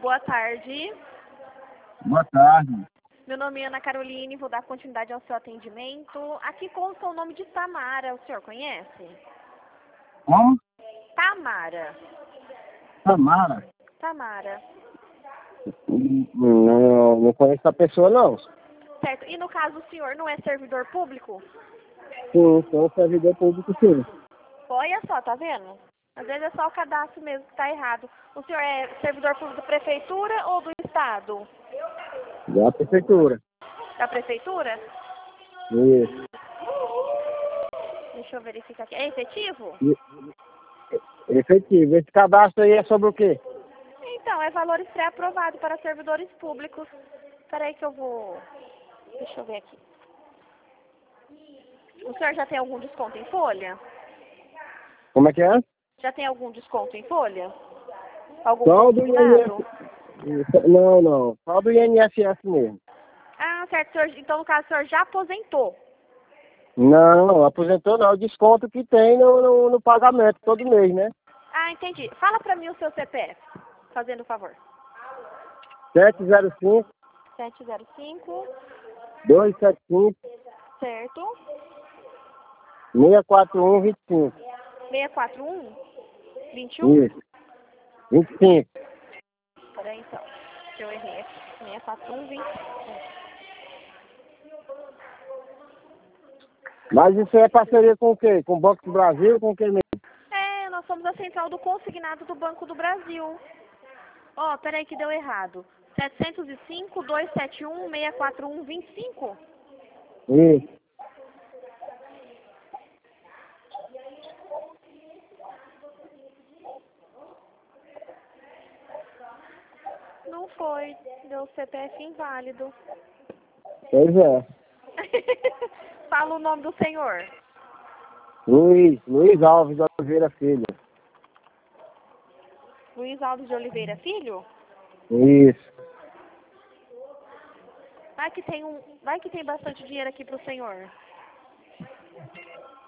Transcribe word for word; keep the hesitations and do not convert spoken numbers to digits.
Boa tarde. Boa tarde. Meu nome é Ana Caroline, vou dar continuidade ao seu atendimento. Aqui consta o nome de Tamara, o senhor conhece? Como? Tamara. Tamara? Tamara. Não, não conheço a pessoa, não. Certo. E no caso, o senhor não é servidor público? Sim, sou servidor público, sim. Olha só, tá vendo? Às vezes é só o cadastro mesmo que tá errado. O senhor é servidor público da prefeitura ou do estado? Da prefeitura. Da prefeitura? Isso. Deixa eu verificar aqui. É efetivo? E- Efetivo. Esse cadastro aí é sobre o quê? Então, é valores pré-aprovados para servidores públicos. Espera aí que eu vou... Deixa eu ver aqui. O senhor já tem algum desconto em folha? Como é que é? Já tem algum desconto em folha? Algum Só do consignado? I N S. Não, não. Só do I N S S mesmo. Ah, certo. Senhor, então, no caso, o senhor já aposentou. Não, aposentou não. O desconto que tem no, no, no pagamento todo mês, né? Ah, entendi. Fala pra mim o seu C P F, fazendo o favor. sete zero cinco, sete zero cinco, dois sete cinco, certo. seis quatro um, dois cinco. seis quatro um, vinte e um. Isso. vinte e cinco. Peraí, então. Que eu errei aqui. seis quatro um, vinte e cinco. Mas isso é parceria com o quê? Com o Banco do Brasil, com o quê mesmo? É, nós somos a central do consignado do Banco do Brasil. Ó, oh, peraí que deu errado. sete zero cinco, dois sete um, seis quatro um, vinte e cinco? Isso. Não foi. Deu C P F inválido. Pois é. Fala o nome do senhor. Luiz, Luiz Alves de Oliveira Filho. Luiz Alves de Oliveira Filho? Isso. Vai que tem um, vai que tem bastante dinheiro aqui pro senhor.